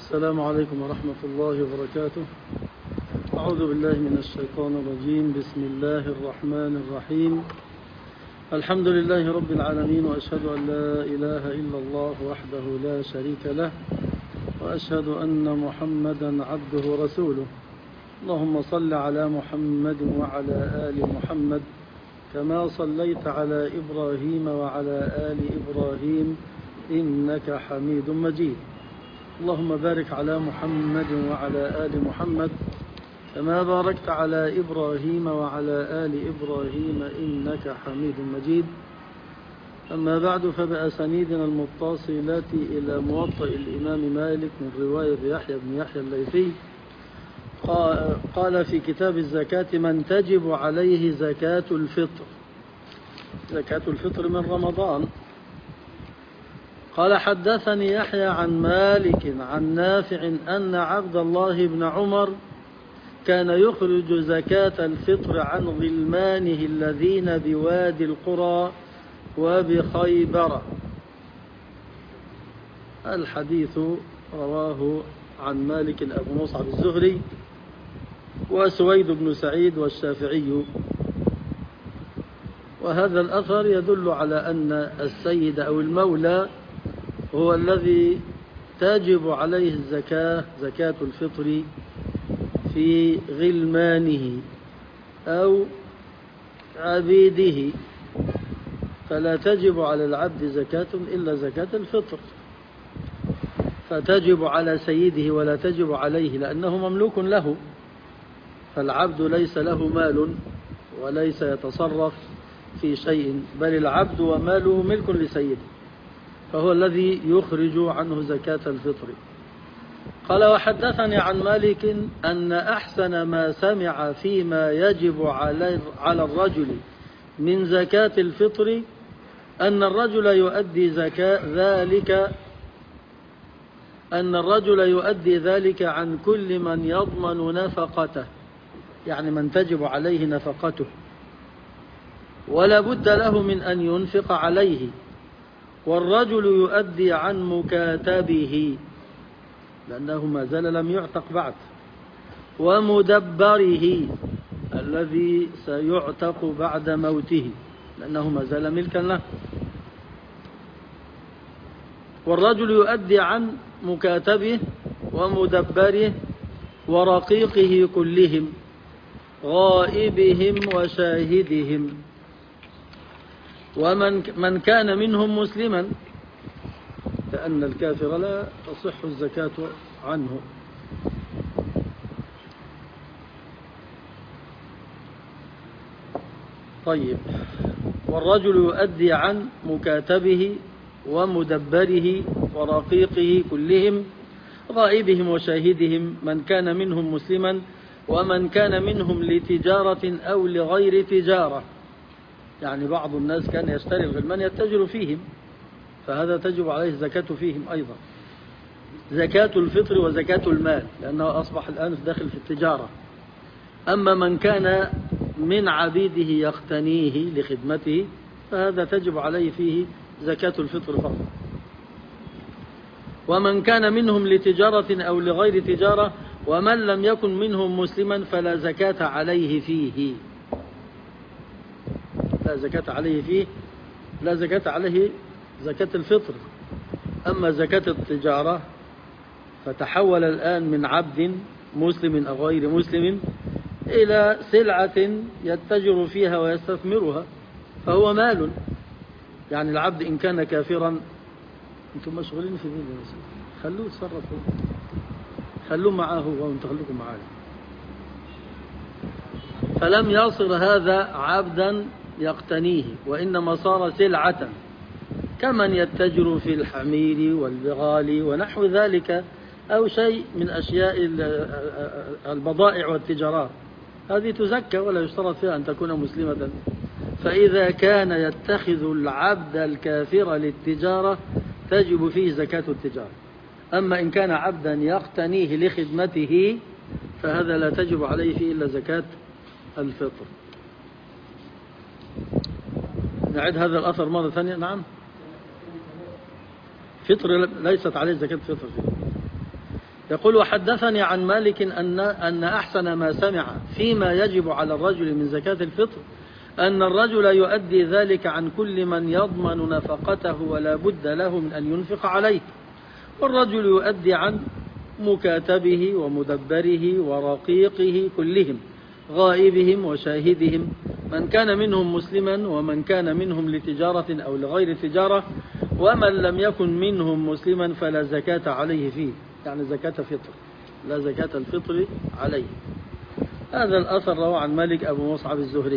السلام عليكم ورحمة الله وبركاته. أعوذ بالله من الشيطان الرجيم. بسم الله الرحمن الرحيم. الحمد لله رب العالمين، وأشهد أن لا إله إلا الله وحده لا شريك له، وأشهد أن محمدا عبده ورسوله. اللهم صل على محمد وعلى آل محمد كما صليت على إبراهيم وعلى آل إبراهيم إنك حميد مجيد. اللهم بارك على محمد وعلى آل محمد كما باركت على إبراهيم وعلى آل إبراهيم إنك حميد مجيد. أما بعد، فبأسانيدنا المتصلة إلى موطئ الإمام مالك من رواية يحيى بن يحيى الليثي قال في كتاب الزكاة: من تجب عليه زكاة الفطر. زكاة الفطر من رمضان. قال: حدثني يحيى عن مالك عن نافع أن عبد الله بن عمر كان يخرج زكاة الفطر عن غلمانه الذين بوادي القرى وبخيبر. الحديث رواه عن مالك أبو مصعب الزهري وسويد بن سعيد والشافعي. وهذا الأثر يدل على أن السيد أو المولى هو الذي تجب عليه الزكاة، زكاة الفطر، في غلمانه أو عبيده، فلا تجب على العبد زكاة إلا زكاة الفطر، فتجب على سيده ولا تجب عليه لأنه مملوك له. فالعبد ليس له مال وليس يتصرف في شيء، بل العبد وماله ملك لسيده، فهو الذي يخرج عنه زكاة الفطر. قال: وحدثني عن مالك أن أحسن ما سمع فيما يجب على الرجل من زكاة الفطر أن الرجل يؤدي ذلك عن كل من يضمن نفقته، يعني من تجب عليه نفقته ولا بد له من أن ينفق عليه، والرجل يؤدي عن مكاتبه لأنه ما زال لم يعتق بعد، ومدبره الذي سيعتق بعد موته لأنه ما زال ملكا له. والرجل يؤدي عن مكاتبه ومدبره ورقيقه كلهم، غائبهم وشاهدهم، ومن كان منهم مسلما، لأن الكافر لا تصح الزكاة عنه. طيب، والرجل يؤدي عن مكاتبه ومدبره ورقيقه كلهم، غائبهم وشاهدهم، من كان منهم مسلما، ومن كان منهم لتجارة أو لغير تجارة. يعني بعض الناس كان يشتري الغلمان يتجر فيهم، فهذا تجب عليه الزكاة فيهم أيضا، زكاة الفطر وزكاة المال، لأنه أصبح الآن داخل في التجارة. أما من كان من عبيده يقتنيه لخدمته فهذا تجب عليه فيه زكاة الفطر فقط. ومن كان منهم لتجارة أو لغير تجارة ومن لم يكن منهم مسلما فلا زكاة عليه فيه. لا زكاة عليه فيه، لا زكاة عليه زكاة الفطر. أما زكاة التجارة فتحول الآن من عبد مسلم أو غير مسلم إلى سلعة يتجر فيها ويستثمرها، فهو مال. يعني العبد إن كان كافرا، أنتم مشغولين في ذلك، خلوه يتصرفوا، خلوه معاه وأنتم خلوكم معاه. فلم يصر هذا عبدا يقتنيه، وإنما صار سلعة كمن يتجر في الحمير والبغال ونحو ذلك، أو شيء من أشياء البضائع والتجارات، هذه تزكى ولا يشترط فيها أن تكون مسلمة. فإذا كان يتخذ العبد الكافر للتجارة تجب فيه زكاة التجارة. أما إن كان عبدا يقتنيه لخدمته فهذا لا تجب عليه فيه إلا زكاة الفطر. نعيد هذا الأثر مرة ثانية. نعم، فطر ليست عليه زكاة فطر فيه. يقول: وحدثني عن مالك أن أحسن ما سمع فيما يجب على الرجل من زكاة الفطر أن الرجل يؤدي ذلك عن كل من يضمن نفقته ولا بد له من أن ينفق عليه، والرجل يؤدي عن مكاتبه ومدبره ورقيقه كلهم، غائبهم وشاهدهم، من كان منهم مسلما ومن كان منهم لتجارة أو لغير تجارة، ومن لم يكن منهم مسلما فلا زكاة عليه فيه، يعني زكاة فطر، لا زكاة الفطر عليه. هذا الأثر رواه عن مالك أبو مصعب الزهري.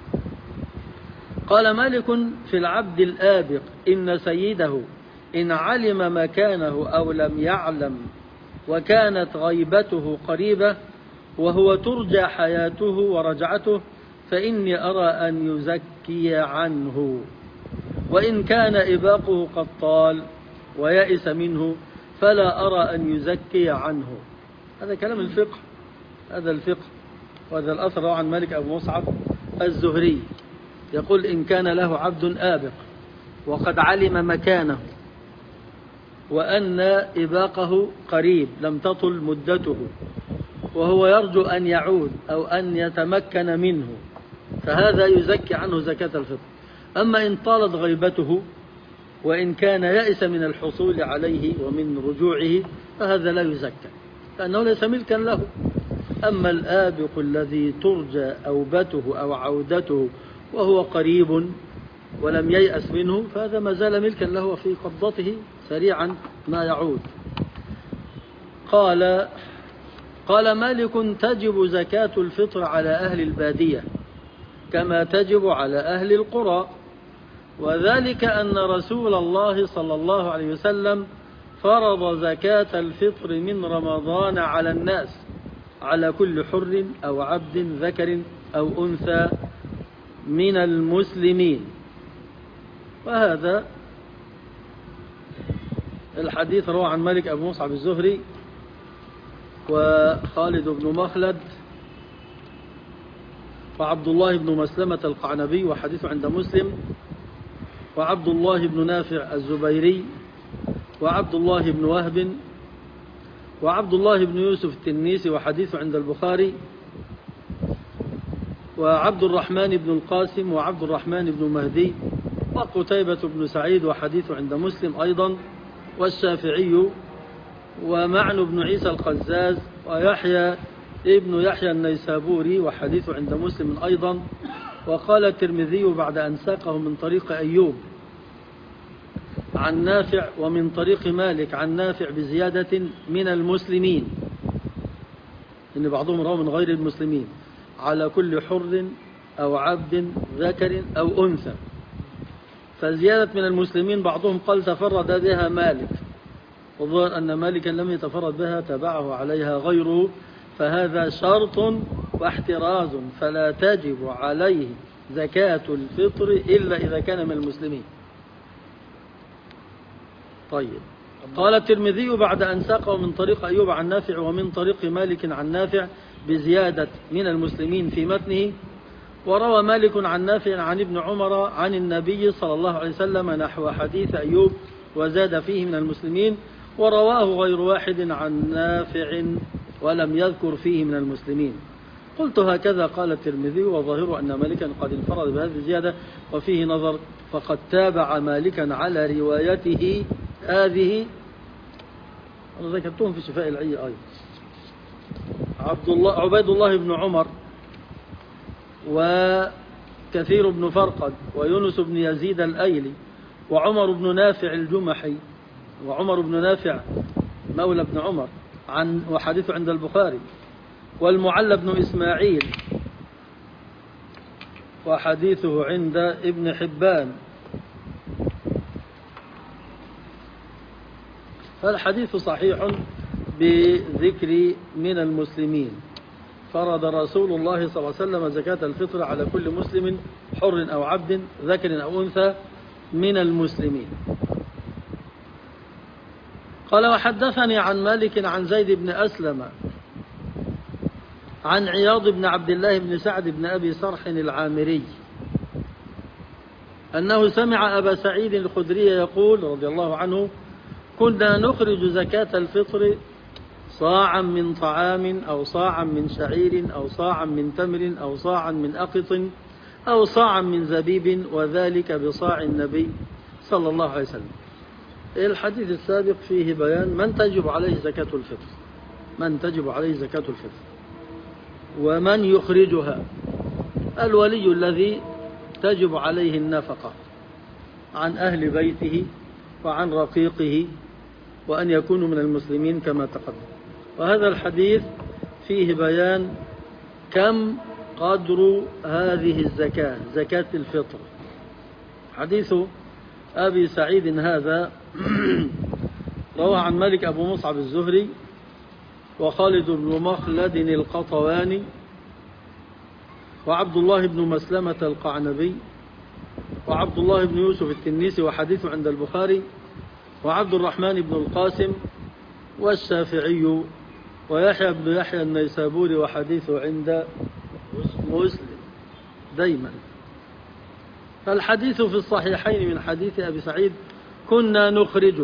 قال مالك في العبد الآبق: إن سيده إن علم مكانه أو لم يعلم وكانت غيبته قريبة وهو ترجى حياته ورجعته فإني أرى أن يزكي عنه، وإن كان إباقه قد طال ويأس منه فلا أرى أن يزكي عنه. هذا كلام الفقه، هذا الفقه. وهذا الأثر عن مالك أبو مصعب الزهري، يقول: إن كان له عبد آبق وقد علم مكانه وأن إباقه قريب لم تطل مدته وهو يرجو أن يعود أو أن يتمكن منه فهذا يزكي عنه زكاة الفطر. أما إن طالت غيبته وإن كان يأس من الحصول عليه ومن رجوعه فهذا لا يزكى لأنه ليس ملكا له. أما الآبق الذي ترجى أوبته أو عودته وهو قريب ولم ييأس منه فهذا ما زال ملكا له وفي قبضته سريعا ما يعود. قال مالك: تجب زكاة الفطر على أهل البادية كما تجب على أهل القرى، وذلك أن رسول الله صلى الله عليه وسلم فرض زكاة الفطر من رمضان على الناس على كل حر أو عبد ذكر أو أنثى من المسلمين. وهذا الحديث رواه عن مالك أبو مصعب الزهري وخالد بن مخلد وعبد الله بن مسلمة القعنبي وحديث عند مسلم، وعبد الله بن نافع الزبيري، وعبد الله بن وهب، وعبد الله بن يوسف التنيسي وحديث عند البخاري، وعبد الرحمن بن القاسم وعبد الرحمن بن مهدي، وقتيبة بن سعيد وحديث عند مسلم أيضا، والشافعي، ومعن بن عيسى القزاز، ويحيى ابن يحيى النيسابوري وحديث عند مسلم أيضا. وقال الترمذي بعد أن ساقه من طريق أيوب عن نافع ومن طريق مالك عن نافع بزيادة من المسلمين، إن بعضهم روى من غير المسلمين، على كل حر أو عبد ذكر أو أنثى. فزيادة من المسلمين بعضهم قال تفرد بها مالك، والظاهر أن مالكا لم يتفرد بها، تبعه عليها غيره، فهذا شرط واحتراز، فلا تجب عليه زكاة الفطر إلا إذا كان من المسلمين. طيب، قال الترمذي بعد أن ساقه من طريق أيوب عن نافع ومن طريق مالك عن نافع بزيادة من المسلمين في متنه، وروى مالك عن نافع عن ابن عمر عن النبي صلى الله عليه وسلم نحو حديث أيوب وزاد فيه من المسلمين، ورواه غير واحد عن نافع ولم يذكر فيه من المسلمين. قلت هكذا قال الترمذي، وظاهر أن مالكا قد انفرد بهذه الزيادة وفيه نظر، فقد تابع مالكا على روايته هذه. أنا ذكرتهم في شفاء العي أيضا، عبيد الله بن عمر وكثير بن فرقد ويونس بن يزيد الأيلي وعمر بن نافع الجمحي وعمر بن نافع مولى بن عمر وحديث عند البخاري، والمعلى بن إسماعيل وحديثه عند ابن حبان. فالحديث صحيح بذكر من المسلمين. فرض رسول الله صلى الله عليه وسلم زكاة الفطر على كل مسلم حر أو عبد ذكر أو أنثى من المسلمين. قال: وحدثني عن مالك عن زيد بن أسلم عن عياض بن عبد الله بن سعد بن أبي صرح العامري أنه سمع أبا سعيد الخدري يقول رضي الله عنه: كنا نخرج زكاة الفطر صاعا من طعام أو صاعا من شعير أو صاعا من تمر أو صاعا من أقط أو صاعا من زبيب، وذلك بصاع النبي صلى الله عليه وسلم. الحديث السابق فيه بيان من تجب عليه زكاة الفطر، من تجب عليه زكاة الفطر ومن يخرجها. الولي الذي تجب عليه النفقة عن أهل بيته وعن رقيقه، وأن يكونوا من المسلمين كما تقدم. وهذا الحديث فيه بيان كم قدر هذه الزكاة، زكاة الفطر. حديث أبي سعيد هذا روى عن مالك أبو مصعب الزهري وخالد بن مخلد القطواني وعبد الله بن مسلمة القعنبي وعبد الله بن يوسف التنيسي وحديثه عند البخاري وعبد الرحمن بن القاسم والشافعي ويحيى بن يحيى النيسابوري وحديثه عند مسلم دايما. فالحديث في الصحيحين من حديث أبي سعيد كنا نخرجه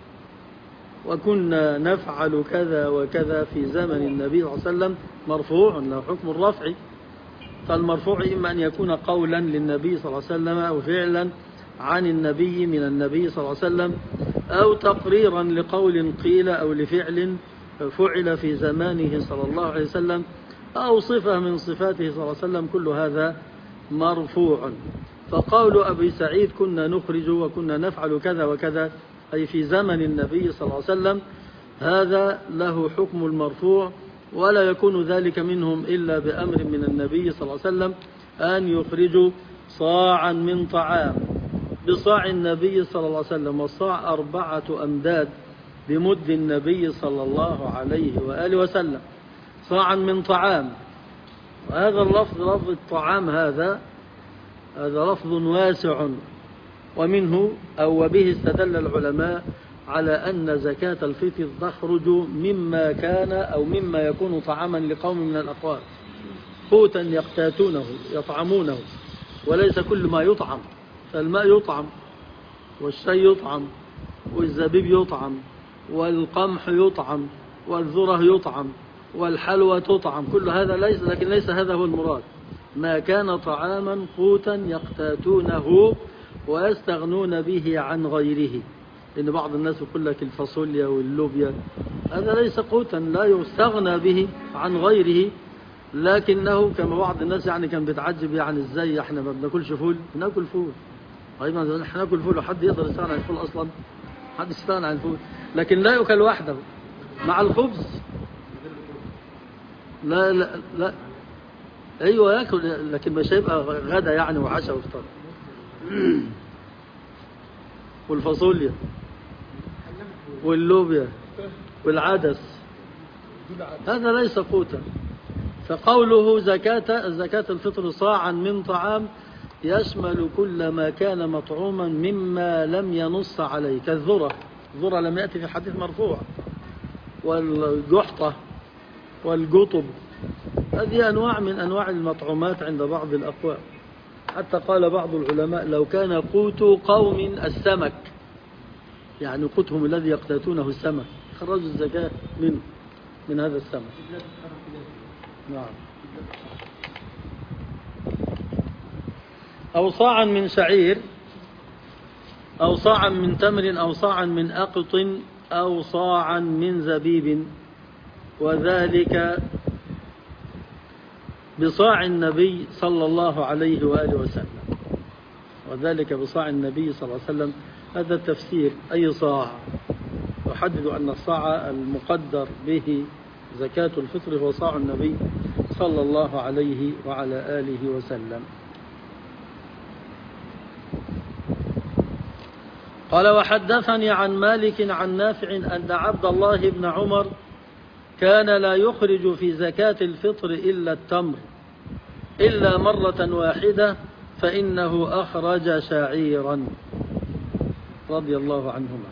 وكنا نفعل كذا وكذا في زمن النبي صلى الله عليه وسلم، مرفوع له حكم الرفع. فالمرفوع إما أن يكون قولا للنبي صلى الله عليه وسلم أو فعلا عن النبي من النبي صلى الله عليه وسلم، أو تقريرا لقول قيل أو لفعل فعل في زمانه صلى الله عليه وسلم، أو صفة من صفاته صلى الله عليه وسلم، كل هذا مرفوع. فقول أبي سعيد كنا نخرج وكنا نفعل كذا وكذا أي في زمن النبي صلى الله عليه وسلم، هذا له حكم المرفوع، ولا يكون ذلك منهم إلا بأمر من النبي صلى الله عليه وسلم أن يخرجوا صاعا من طعام بصاع النبي صلى الله عليه وسلم، والصاع 4 أمداد بمد النبي صلى الله عليه وآله وسلم، صاعا من طعام. وهذا اللفظ لفظ الطعام هذا لفظ واسع، ومنه أو وبه استدل العلماء على أن زكاة الفطر تخرج مما كان أو مما يكون طعاما لقوم من الأقوام، قوتا يقتاتونه يطعمونه، وليس كل ما يطعم. فالماء يطعم والشاي يطعم والزبيب يطعم والقمح يطعم والذرة يطعم والحلوى تطعم، كل هذا ليس، لكن ليس هذا هو المراد. ما كان طعاما قوتا يقتاتونه ويستغنون به عن غيره، لأن بعض الناس يقول لك الفاصوليا واللوبيا هذا ليس قوتا لا يستغنى به عن غيره، لكنه كما بعض الناس يعني كان بيتعجب يعني ازاي احنا ما بناكلش فول؟ بناكل فول. طيب احنا ناكل فول وحد يقدر يستغنى عن الفول اصلا؟ حد يستغنى عن الفول، لكن لا يؤكل وحده مع الخبز. لا لا لا ايوه ياكل، لكن مش هيبقى غدا يعني وعشاء وافطار. والفاصوليا واللوبيا والعدس هذا ليس قوتا. فقوله زكاة الفطر صاعا من طعام يشمل كل ما كان مطعوما مما لم ينص عليه، كالذرة، الذرة لم يأتي في حديث مرفوع، والجحطة والقطب، هذه أنواع من أنواع المطعومات عند بعض الأقوام. حتى قال بعض العلماء لو كان قوت قوم السمك، يعني قوتهم الذي يقتاتونه السمك، خرجوا الزكاة منه من هذا السمك. نعم. أو صاعا من شعير أو صاعا من تمر أو صاعا من أقط أو صاعا من زبيب، وذلك بصاع النبي صلى الله عليه وآله وسلم. وذلك بصاع النبي صلى الله عليه وسلم، هذا التفسير. أي صاع؟ يحدد أن الصاع المقدر به زكاة الفطر هو صاع النبي صلى الله عليه وعلى آله وسلم. قال وحدثني عن مالك عن نافع أن عبد الله بن عمر كان لا يخرج في زكاة الفطر إلا التمر إلا مرة واحدة فإنه أخرج شعيرا رضي الله عنهما.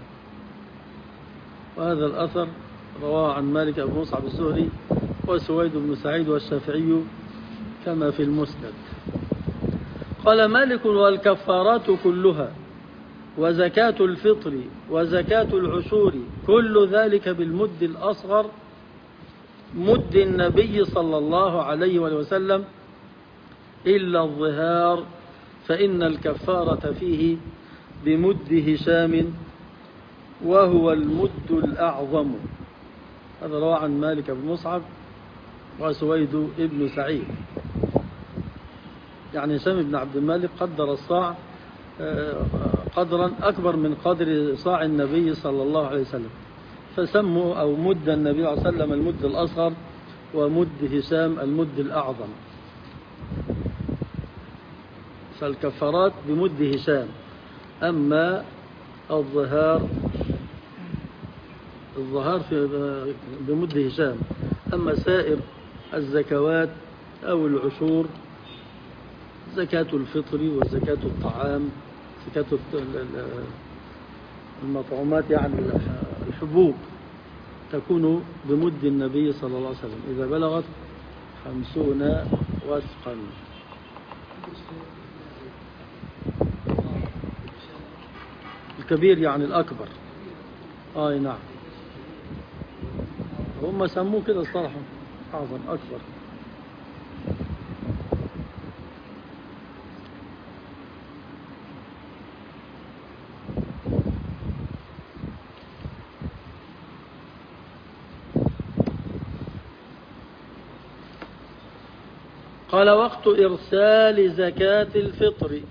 وهذا الأثر رواه عن مالك أبو مصعب الزهري وسويد بن سعيد والشافعي كما في المسند. قال مالك والكفارات كلها وزكاة الفطر وزكاة العشور كل ذلك بالمد الأصغر مد النبي صلى الله عليه وسلم إلا الظهار، فإن الكفارة فيه بمد هشام وهو المد الأعظم. هذا روى عن مالك بن مصعب وسويد بن سعيد. يعني هشام بن عبد الملك قدر الصاع قدرا أكبر من قدر صاع النبي صلى الله عليه وسلم، فسموا أو مد النبي صلى الله عليه وسلم المد الأصغر، ومد هشام المد الأعظم. فالكفارات بمد هشام، أما الظهار بمد هشام، أما سائر الزكوات أو العشور، زكاة الفطر وزكاة الطعام، زكاة المطعومات يعني الحبوب، تكون بمد النبي صلى الله عليه وسلم إذا بلغت 50 وسقا. الكبير يعني الأكبر. نعم، هم سموه كده الصراحة، أعظم أكبر. قال وقت إرسال زكاة الفطر.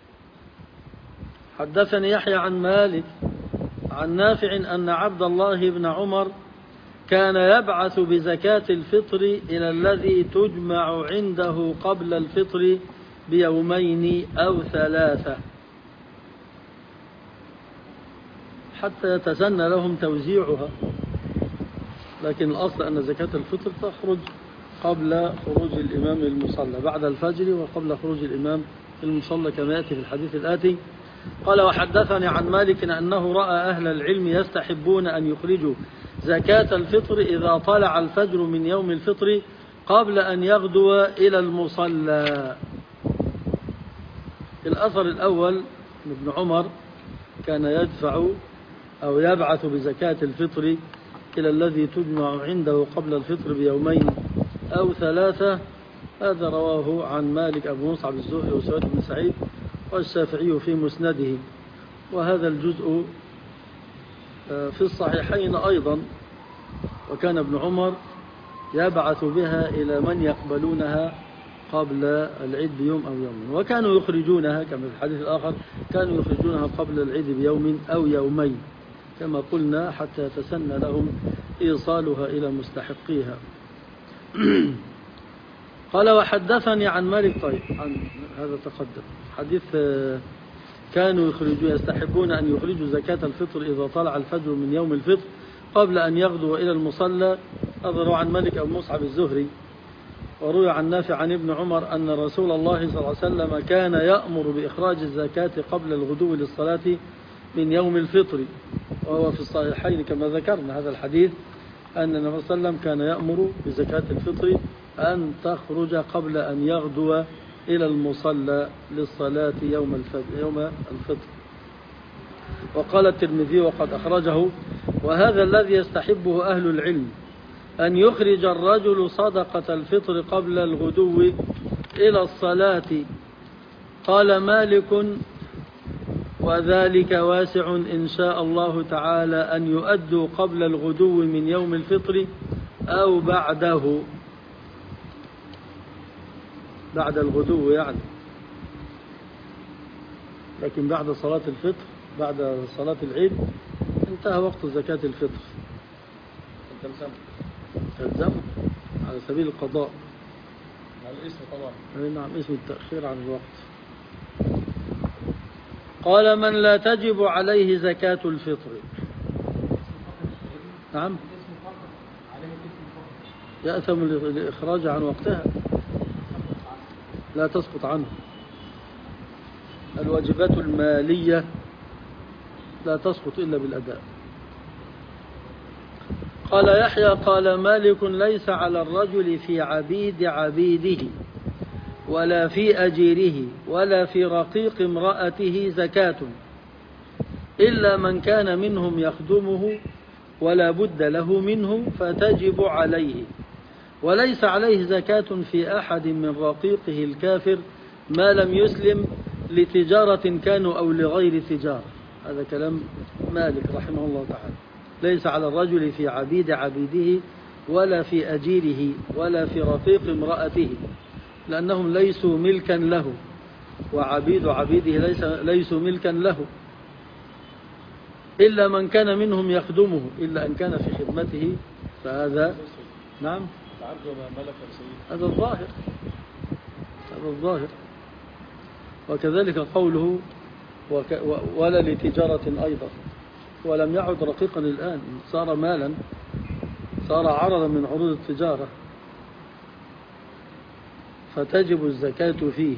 حدثني يحيى عن مالك عن نافع أن عبد الله بن عمر كان يبعث بزكاة الفطر إلى الذي تجمع عنده قبل الفطر بيومين أو 3 حتى يتسنى لهم توزيعها، لكن الأصل أن زكاة الفطر تخرج قبل خروج الإمام المصلى بعد الفجر، وقبل خروج الإمام المصلى كما يأتي في الحديث الآتي. قال وحدثني عن مالك أنه رأى أهل العلم يستحبون أن يخرجوا زكاة الفطر إذا طلع الفجر من يوم الفطر قبل أن يغدو إلى المصلى. الأثر الأول ابن عمر كان يدفع أو يبعث بزكاة الفطر إلى الذي تجمع عنده قبل الفطر بيومين أو 3، هذا رواه عن مالك أبو مصعب الزهري وسويد بن سعيد والشافعي في مسنده. وهذا الجزء في الصحيحين أيضا، وكان ابن عمر يبعث بها إلى من يقبلونها قبل العيد بيوم أو يوم، وكانوا يخرجونها كما في الحديث الآخر، كانوا يخرجونها قبل العيد بيوم أو يومين كما قلنا حتى يتسنى لهم إيصالها إلى مستحقيها. قال وحدثني عن مالك، طيب عن هذا تقدم حديث كانوا يستحبون أن يخرجوا زكاة الفطر إذا طلع الفجر من يوم الفطر قبل أن يغدوا إلى المصلى. هذا روى عن مالك أبو مصعب الزهري، وروي عن نافع عن ابن عمر أن رسول الله صلى الله عليه وسلم كان يأمر بإخراج الزكاة قبل الغدو للصلاة من يوم الفطر، وهو في الصحيحين كما ذكرنا هذا الحديث أن النبي صلى الله عليه وسلم كان يأمر بزكاة الفطر أن تخرج قبل أن يغدو إلى المصلى للصلاة يوم الفطر. وقال الترمذي وقد أخرجه: وهذا الذي يستحبه أهل العلم أن يخرج الرجل صدقة الفطر قبل الغدو إلى الصلاة. قال مالك: وذلك واسع إن شاء الله تعالى أن يؤدوا قبل الغدو من يوم الفطر أو بعده، بعد الغدو يعني، لكن بعد صلاة الفطر بعد صلاة العيد انتهى وقت زكاة الفطر، تلزم على سبيل القضاء، على الاسم طبعا. نعم، اسم التأخير عن الوقت. قال: من لا تجب عليه زكاة الفطر. نعم، يأثم الإخراج عن وقتها، لا تسقط عنه. الواجبات المالية لا تسقط إلا بالأداء. قال يحيى: قال مالك: ليس على الرجل في عبيد عبيده ولا في أجيره ولا في رقيق امرأته زكاة إلا من كان منهم يخدمه ولا بد له منه فتجب عليه. وليس عليه زكاة في أحد من رقيقه الكافر ما لم يسلم لتجارة كانوا أو لغير تجارة. هذا كلام مالك رحمه الله تعالى. ليس على الرجل في عبيد عبيده ولا في أجيره ولا في رقيق امرأته، لأنهم ليسوا ملكا له، وعبيد عبيده ليسوا ملكا له، إلا من كان منهم يخدمه، إلا أن كان في خدمته فهذا نعم العبد وما ملك سيده. هذا الظاهر، هذا الظاهر. وكذلك قوله ولا لتجارة أيضا، ولم يعد رقيقا الآن، صار مالا، صار عرضا من عروض التجارة، فتجب الزكاة فيه.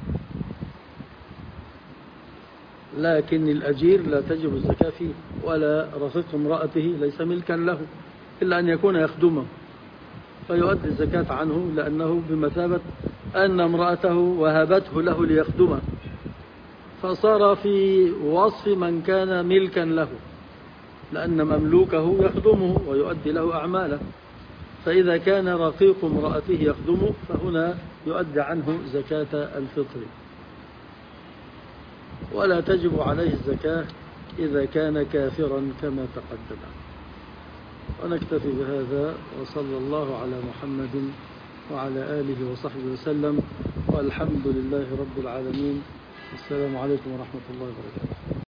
لكن الأجير لا تجب الزكاة فيه، ولا رقيق امرأته ليس ملكا له إلا أن يكون يخدمه، فيؤدي الزكاة عنه، لأنه بمثابة أن امرأته وهبته له ليخدمه، فصار في وصف من كان ملكا له، لأن مملوكه يخدمه ويؤدي له أعماله. فإذا كان رقيق امرأته يخدمه فهنا يؤدي عنه زكاة الفطر، ولا تجب عليه الزكاة إذا كان كافرا كما تقدم. ونكتفي بهذا، وصلى الله على محمد وعلى آله وصحبه وسلم، والحمد لله رب العالمين. السلام عليكم ورحمة الله وبركاته.